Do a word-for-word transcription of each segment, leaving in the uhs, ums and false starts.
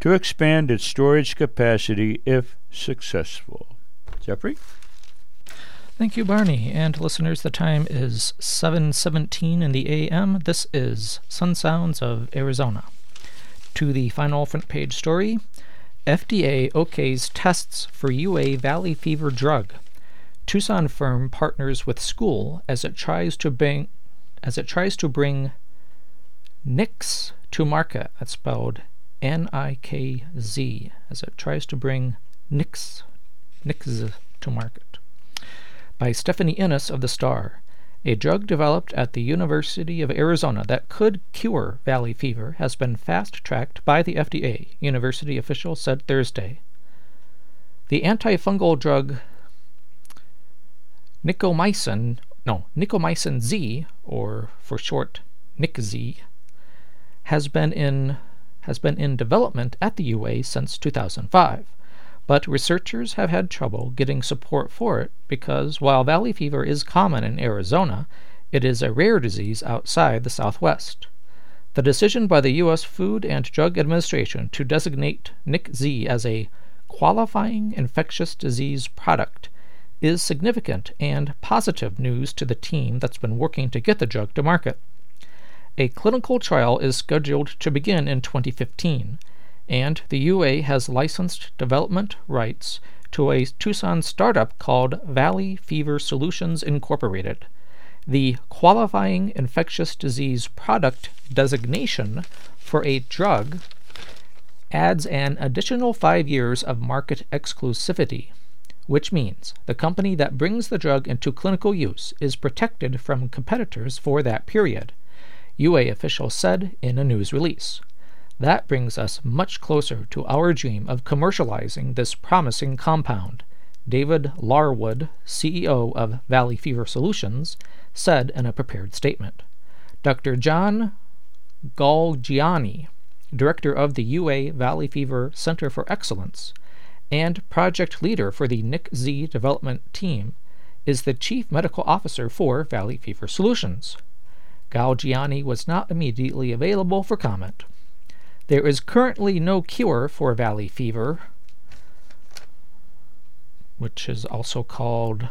to expand its storage capacity if successful. Jeffrey? Thank you, Barney. And listeners, the time is seven seventeen in the A M. This is Sun Sounds of Arizona. To the final front page story, F D A okays tests for U A valley fever drug. Tucson firm partners with school as it tries to bring as it tries to bring Nix to market. That's spelled N I K Z, as it tries to bring Nix Nix to market. By Stephanie Innes of the Star. A drug developed at the University of Arizona that could cure valley fever has been fast-tracked by the F D A, university officials said Thursday. The antifungal drug nicomycin, no, nicomycin Z, or for short, N I C Z, has been in has been in development at the U A since two thousand five. But researchers have had trouble getting support for it because while valley fever is common in Arizona, it is a rare disease outside the Southwest. The decision by the U S Food and Drug Administration to designate N I C Z as a qualifying infectious disease product is significant and positive news to the team that's been working to get the drug to market. A clinical trial is scheduled to begin in twenty fifteen. And the U A has licensed development rights to a Tucson startup called Valley Fever Solutions Incorporated. The qualifying infectious disease product designation for a drug adds an additional five years of market exclusivity, which means the company that brings the drug into clinical use is protected from competitors for that period, U A officials said in a news release. That brings us much closer to our dream of commercializing this promising compound, David Larwood, C E O of Valley Fever Solutions, said in a prepared statement. Doctor John Galgiani, director of the U A Valley Fever Center for Excellence and project leader for the N I C Z development team, is the chief medical officer for Valley Fever Solutions. Galgiani was not immediately available for comment. There is currently no cure for valley fever, which is also called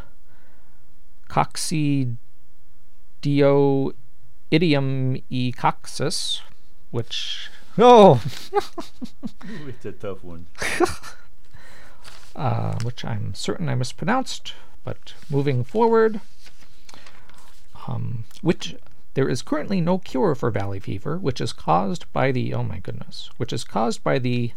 coccidioidiomycosis, which... Oh! It's a tough one. uh, which I'm certain I mispronounced, but moving forward, um, which... There is currently no cure for valley fever, which is caused by the, oh my goodness, which is caused by the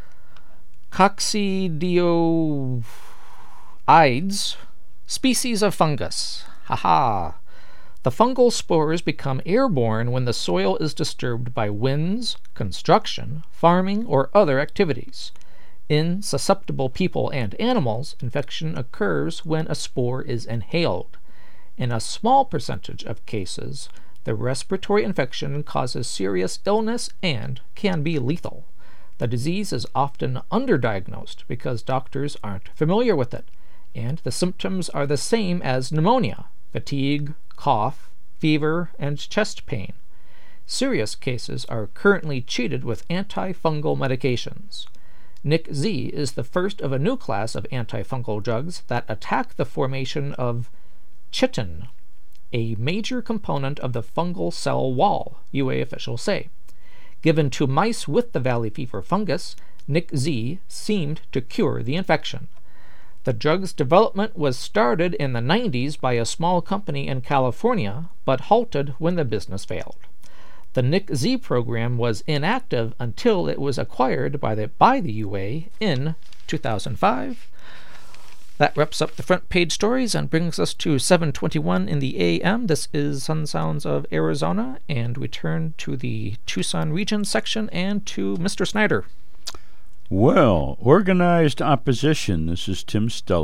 coccidioides species of fungus. Haha. The fungal spores become airborne when the soil is disturbed by winds, construction, farming, or other activities. In susceptible people and animals, infection occurs when a spore is inhaled. In a small percentage of cases, the respiratory infection causes serious illness and can be lethal. The disease is often underdiagnosed because doctors aren't familiar with it, and the symptoms are the same as pneumonia, fatigue, cough, fever, and chest pain. Serious cases are currently treated with antifungal medications. N I C Z is the first of a new class of antifungal drugs that attack the formation of chitin, a major component of the fungal cell wall, U A officials say. Given to mice with the valley fever fungus, N I C Z seemed to cure the infection. The drug's development was started in the nineties by a small company in California, but halted when the business failed. The N I C Z program was inactive until it was acquired by the, by the U A in two thousand five. That wraps up the front page stories and brings us to seven twenty-one in the A M. This is Sun Sounds of Arizona, and we turn to the Tucson region section and to Mister Snyder. Well, organized opposition. This is Tim Steller.